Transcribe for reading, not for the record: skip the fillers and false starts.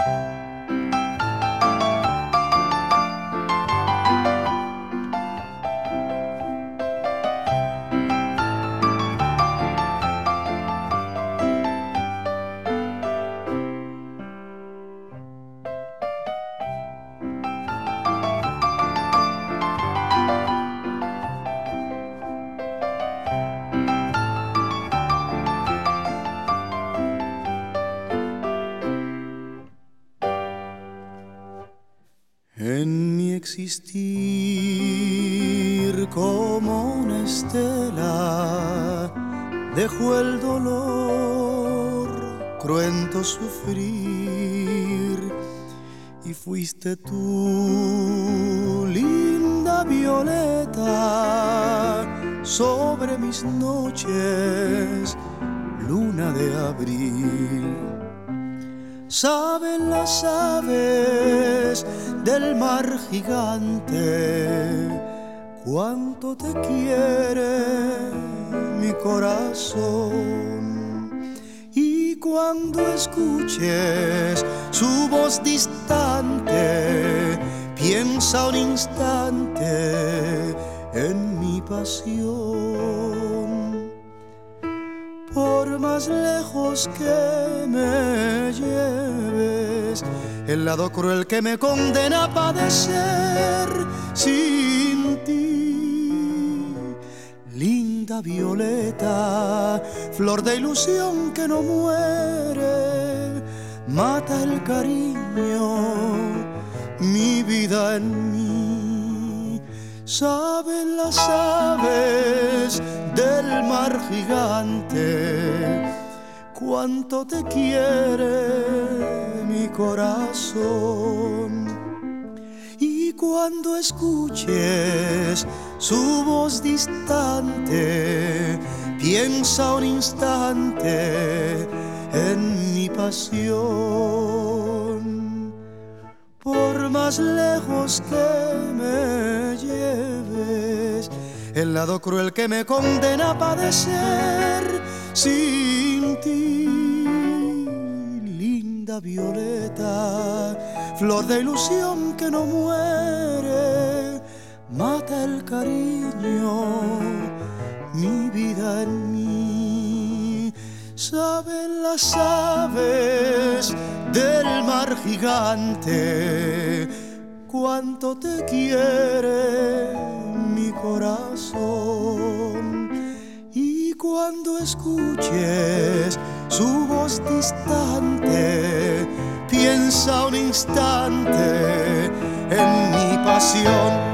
En mi existir como una estela dejó el dolor, cruento sufrir, y fuiste tú, linda violeta, sobre mis noches, luna de abril. Saben las aves del mar gigante cuánto te quiere mi corazón, y cuando escuches su voz distante, piensa un instante en mi pasión. Por más lejos que me lleves, el lado cruel que me condena a padecer sin ti. Linda violeta, flor de ilusión que no muere, mata el cariño, mi vida en mí. Saben las aves del mar gigante cuánto te quiere mi corazón, y cuando escuches su voz distante, piensa un instante en mi pasión. Por más lejos que me lleves, el lado cruel que me condena a padecer sin ti. Linda violeta, flor de ilusión que no muere, mata el cariño, mi vida en mí. Saben las aves del mar gigante cuánto te quiere mi corazón, y cuando escuches su voz distante, piensa un instante en mi pasión.